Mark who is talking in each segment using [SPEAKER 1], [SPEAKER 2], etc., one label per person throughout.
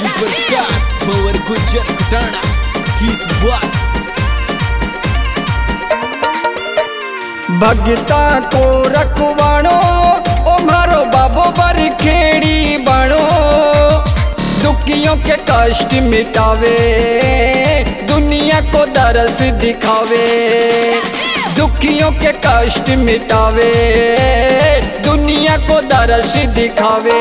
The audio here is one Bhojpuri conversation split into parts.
[SPEAKER 1] सुपरस्टार भंवर गुज्जर खटाना गीत वास।
[SPEAKER 2] भगता को रखवाणो ओ मारो बाबो बरखेड़ी बनो, दुखियों के कष्ट मिटावे दुनिया को दरस दिखावे। दुखियों के कष्ट मिटावे दुनिया को दरस दिखावे।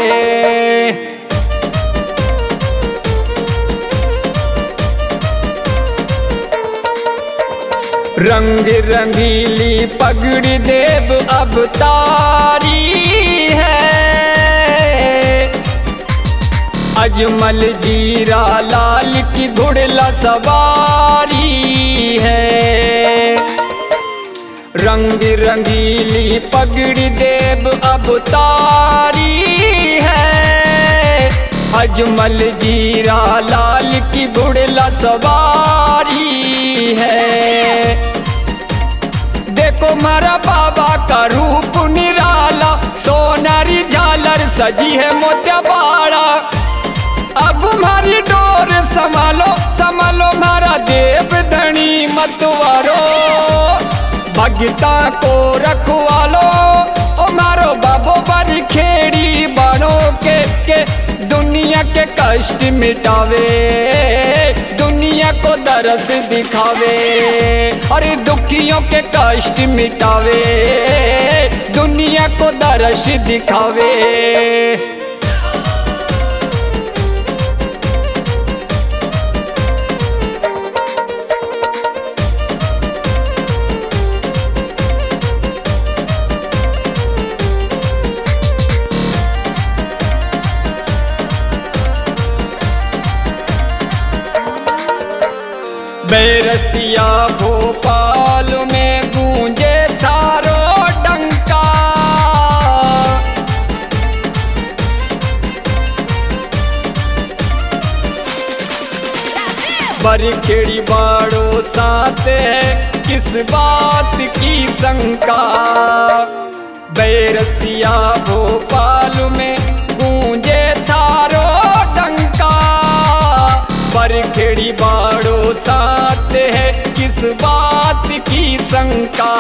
[SPEAKER 2] रंग रंगीली पगड़ी देव अवतारी है, अजमल जीरा लाल की घुड़ला सवारी है। रंग रंगीली पगड़ी देव अवतारी है, अजमल जीरा लाल की घुड़ला सवारी है। देखो मारा बाबा का रूप निराला, सोनारी झालर सजी है मोतिया बाड़ा। अब मारी डोर संभालो संभालो मारा देव धनी मतवारो। भगता को रखवालो ओ मारो बाबो बरखेड़ी बनो के दुनिया के कष्ट मिटावे दुनिया को दरस दिखावे। अरे दुखियों के कष्ट मिटावे दुनिया को दरस दिखावे। बैरसिया भोपाल में गूंजे थारो डंका, बरखेड़ी बाड़ो साथ है किस बात की शंका। बैरसिया भोपाल में गूंजे थारो डंका, बरखेड़ी बाड़ो साथ है किस बात की शंका।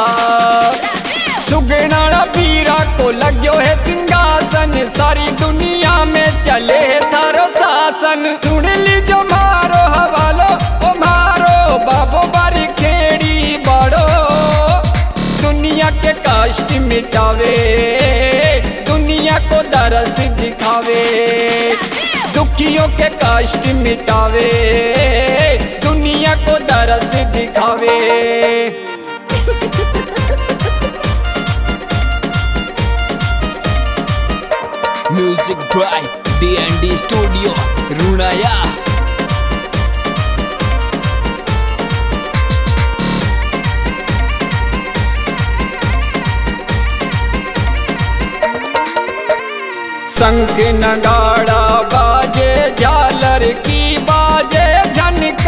[SPEAKER 2] सुगना वीरा को लग्यो है सिंहासन, सारी दुनिया में चले है थारो शासन। सुन लीजो मारो हवालो ओ मारो बाबो बरखेड़ी बाड़ो, दुनिया के कष्ट मिटावे दुनिया को दरस दिखावे। दुखियों के कष्ट मिटावे दुनिया को दरस दिखावे।
[SPEAKER 1] म्यूजिक बाय D&D स्टूडियो रुणाया।
[SPEAKER 2] शंख नगाड़ा बाजे झालर की बाजे झनकार,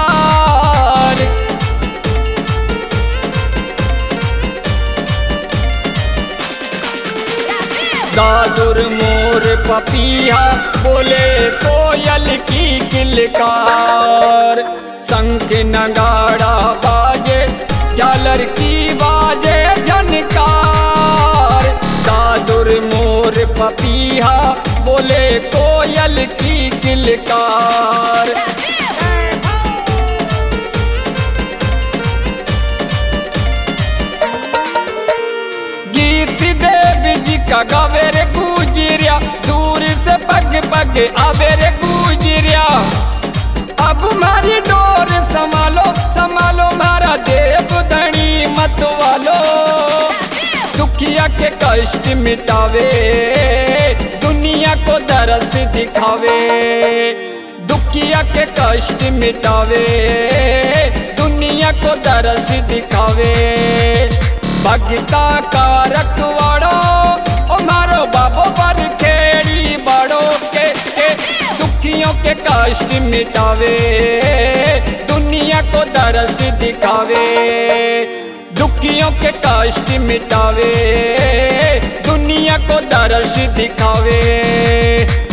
[SPEAKER 2] दादुर मोर पपिया बोले कोयल की किलकार। शंख नगाड़ा बाजे झालर की बाजे झनकार, दादुर मोर पपिया बोले कोयल की किलकार। गीत देव जी का गावे रे गुजरिया, दूर से पग पग आवे रे गुजरिया। अब मारी डोर संभालो संभालो मारा देव धनी मतवालो। दुखिया के कष्ट मिटावे दुनिया को दरस दिखावे। दुखिया के कष्ट मिटावे दुनिया को दरस दिखावे। भगता का रखवाड़ो ओ मारो बाबो बरखेड़ी बड़ो के दुखियों के कष्ट मिटावे दुनिया को दरस दिखावे। दुखियों के कष्ट मिटावे दुनिया को दरस दिखावे।